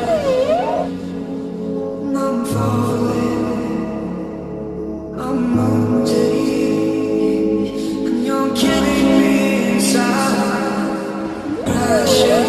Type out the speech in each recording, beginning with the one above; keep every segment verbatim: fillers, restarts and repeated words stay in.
I'm falling, I'm wanting, and you're killing me inside. Crashing,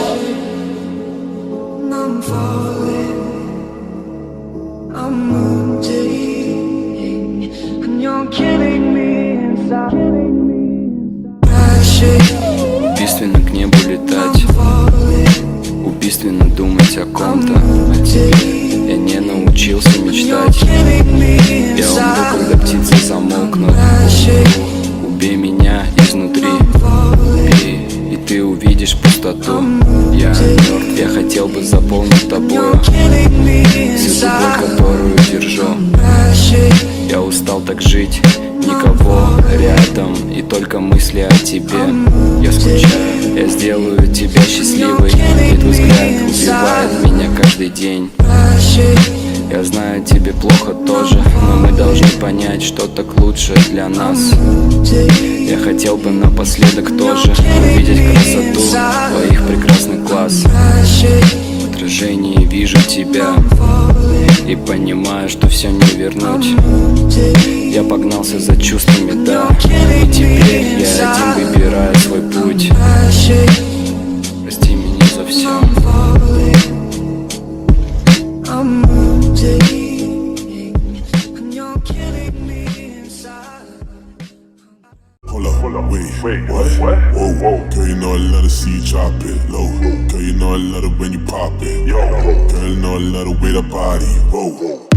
I'm falling, I'm wanting, and you're killing me inside. Crashing, убийственно к небу летать, убийственно думать о ком-то, о тебе. Я не научился мечтать. Я умру, когда птицы замолкнут. Убей меня изнутри, убей, и ты увидишь пустоту. Я мертв, я хотел бы заполнить тобою всю боль, которую держу. Я устал так жить, никого рядом, и только мысли о тебе. Я скучаю, я сделаю тебя счастливой, и твой взгляд убивает меня каждый день. Я знаю, тебе плохо тоже, но мы должны понять, что так лучше для нас. Я хотел бы напоследок тоже увидеть красоту твоих прекрасных глаз. В отражении вижу тебя и понимаю, что все не вернуть. Я погнался за чувствами, да, и теперь я один выбираю свой путь. Прости меня за все. Hold up, hold up, wait, wait, what? What? Whoa, whoa. Girl, you know I love to see you drop it low. Girl, you know I love it when you pop it. Yo, girl, you know I love the way the body. Whoa.